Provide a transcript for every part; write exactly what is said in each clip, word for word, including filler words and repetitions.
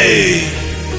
Эй!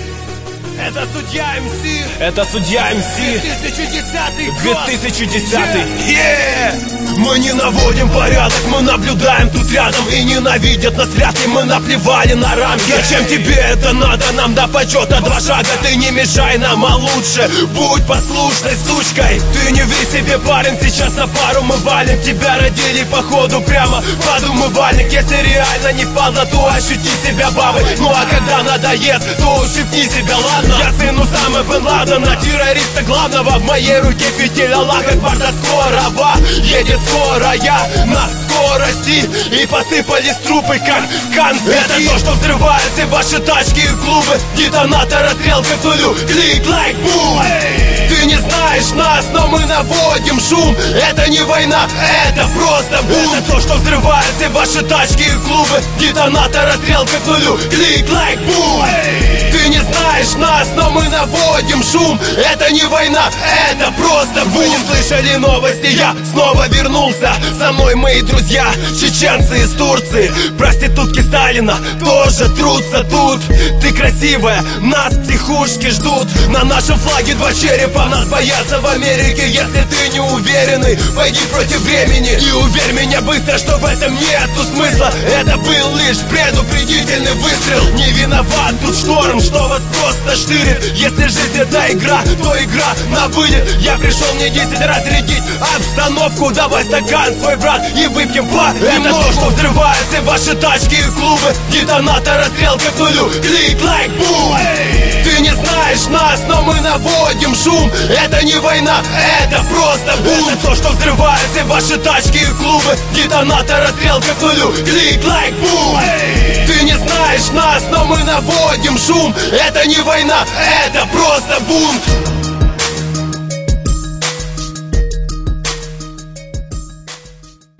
Это судья МС. Это судья МС. две тысячи десятый год. две тысячи десятый. Yeah! Мы не наводим порядок, мы наблюдаем тут рядом. И ненавидят нас вряд ли, мы наплевали на рамки. Зачем тебе это надо? Нам до почета два шага. Ты не мешай нам, а лучше будь послушной сучкой. Ты не ври себе, парень, сейчас на пару мы валим. Тебя родили походу прямо под умывальник. Если реально не впало, то ощути себя бабой. Ну а когда надоест, то ущипни себя, ладно? Я сын Усамы бен Ладена, террориста главного. В моей руке фитиль Аллаха Акбар, скорого едет скорая на скорости. И посыпались трупы, как конфетти. Это то, что взрывает все ваши тачки и клубы. Детонатор, расстрел к нулю, клик, лайк, бум. Ты не знаешь нас, но мы наводим шум. Это не война, это просто бум. Это то, что взрывает все ваши тачки и клубы. Детонатор, расстрел к нулю, клик, лайк, бум. Ты не знаешь нас, но мы наводим шум. Это не война, это просто бум. Вы не слышали новости, я снова вернулся. Со мной мои друзья, чеченцы из Турции. Проститутки Сталина тоже трутся тут. Ты красивая, нас психушки ждут. На нашем флаге два черепа, нас боятся в Америке. Если ты не уверенный, пойди против времени. И уверь меня быстро, что в этом нету смысла. Это был лишь предупредительный выстрел. Не виноват тут шторм, что вас просто штырит. Если жизнь это игра, то игра на вылет. Я пришел не десять разрядить обстановку. Давай стакан свой, брат, и выпьем по Это то, что взрывает все ваши тачки и клубы. Детонатор, расстрел к нулю, клик, лайк, бум. Ты не знаешь нас, но мы наводим шум. Это не война, это просто бум. Это то, что взрывает все ваши тачки и клубы. Детонатор, расстрел к нулю, клик, лайк, бум. Ты не знаешь нас, но мы наводим шум. Это не война, это просто бунт.